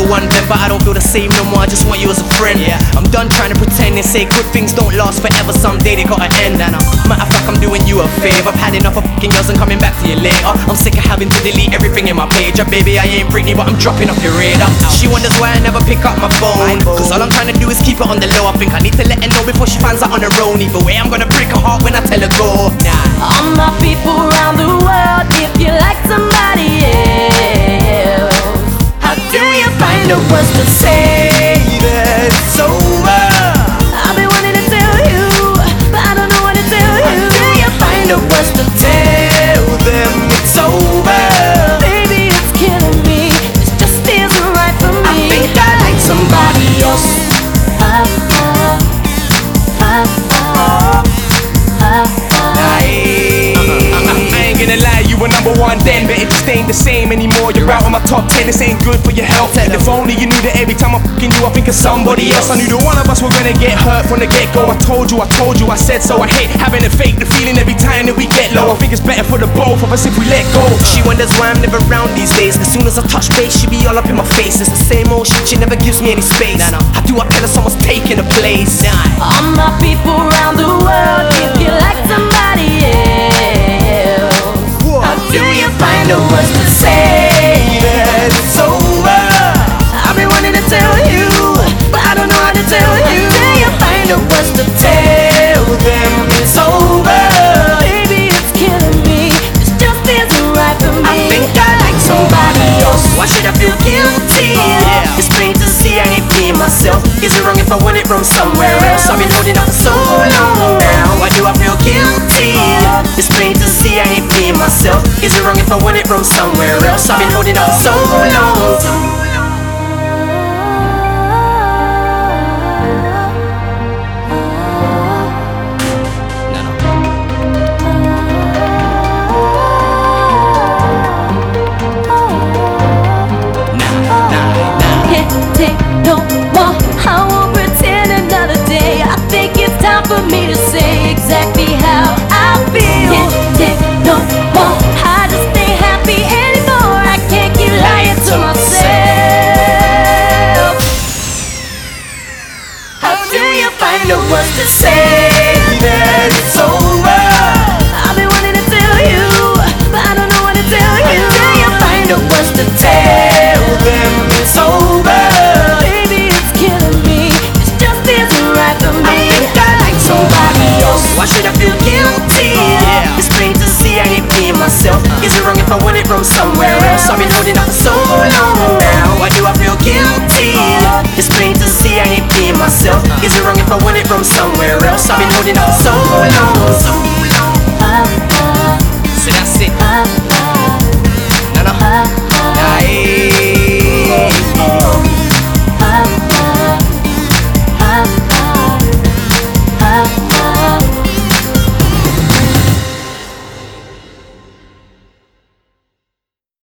one then, but I don't feel the same no more. I just want you as a friend. I'm done trying to pretend and say good things don't last forever. Someday they gotta end. And matter of fact, I'm doing you a favor. I've had enough of fucking girls and coming back to you later. I'm sick of having to delete everything in my page. Baby, I ain't Britney, but I'm dropping off your radar. She wonders why I never pick up my phone, cause all I'm trying to do is keep it on the low. I think I need to let her know before she finds out on her own. Either way, I'm gonna break her heart when I tell her go. All my people around the world, if you like somebody else, how do you find the words to say that it's over? I've been wanting to tell you, but I don't know what to tell you. How do you find the words to tell them it's over? Baby, it's killing me, it just isn't right for me. I think I like somebody else. You were number one then, but it just ain't the same anymore. You're out on my top 10, this ain't good for your health. If only you knew that every time I'm fucking you I think of somebody else. I knew that one of us were gonna get hurt from the get-go. I told you, I said so. I hate having to fake the feeling every time that we get low. I think it's better for the both of us if we let go. She wonders why I'm never around these days. As soon as I touch base, she be all up in my face. It's the same old shit, she never gives me any space. How do I tell her someone's taking her place? All my people around the world, if you like somebody else, how do you find the words to say that it's over? I've been wanting to tell you, but I don't know how to tell you. How do you find the words to tell them it's over? Baby, it's killing me, it just isn't right for me. I think I like somebody else. Why should I feel guilty? It's plain to see I ain't being myself. Is it wrong if I want it from somewhere else? I've been holding out for so long now. Why do I feel guilty? It's plain to see I ain't being myself. Is it wrong if I want it from somewhere else? I've been holding out for so long. For me to say exactly how I feel. Can't take no more. I just ain't happy anymore. I can't keep lying to myself. How do you find the words to say that it's over? I've been wanting to tell you, but I don't know what to tell you. How do you find the words to tell them it's over? Baby, it's killing me, it just isn't right for me. Somebody else. Why should I feel guilty? It's plain to see I ain't being myself. Is it wrong if I want it from somewhere else? I've been holding out for so long now. Why do I feel guilty? It's plain to see I ain't being myself. Is it wrong if I want it from somewhere else? I've been holding out for so long. So that's it.